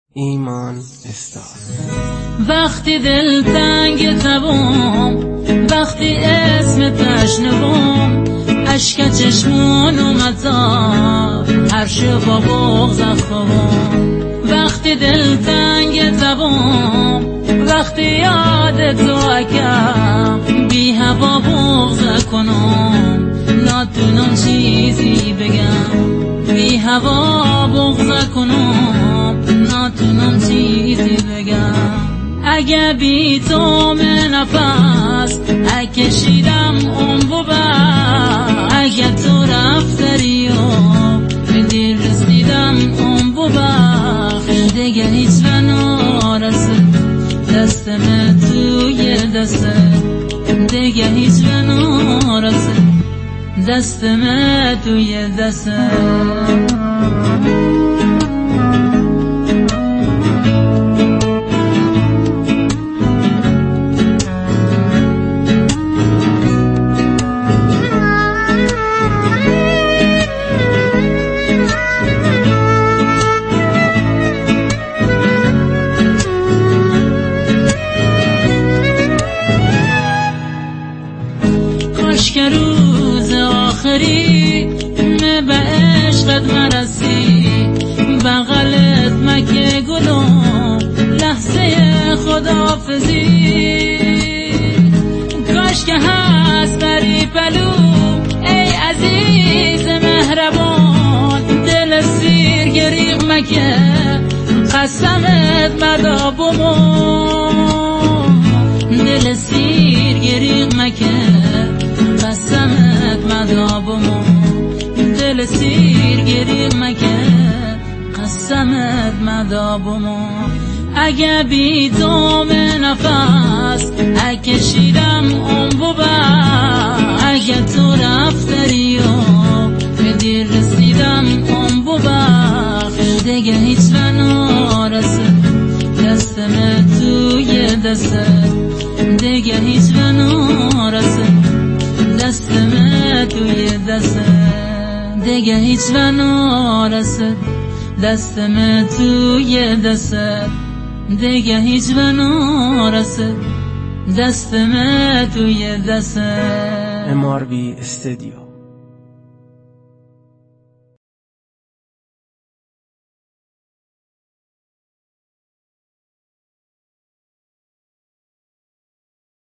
ایمان استاد. وقتی دل تنگ تبام، وقتی اسم تشنبام، اشک چشمون اومد هر شب با بغض خوابم. وقتی دل تنگ تبام، وقتی یاد تو اکم، بی هوا بغض کنم، نتونم چیزی بگم. بی هوا بغض کنم، نتونم چیزی بگم. اگه بی تو من نفس اکشیدم عمر بر، اگه تو رفتی و به دیر رسیدم عمر بر، دیگه هیچ نرسه دستم توی دسته، دیگه هیچ نرسه دستم توی دسته. که روز آخری به عشقت مرسی، بغلت مکه گلم لحظه خداحافظی. کاش که هست بری پلو ای عزیز مهربان، دل سیر گریغ مکه قسمت مدابمون، دل سیر گریغ مکه قسمت مدابمون، دل سیر گریغ مکه قسمت مدابمون. اگه بی تو من نفس اکشیدم عمر بر، اگه تو رفتی و به دیر رسیدم عمر بر، دیگه هیچ نرسه دستم توی دسته، دیگه هیچ نرسه دستم توی دسته، دیگه هیچ نرسه دستم توی دسته، دیگه هیچ نرسه دستم توی دسته. MRB استودیو.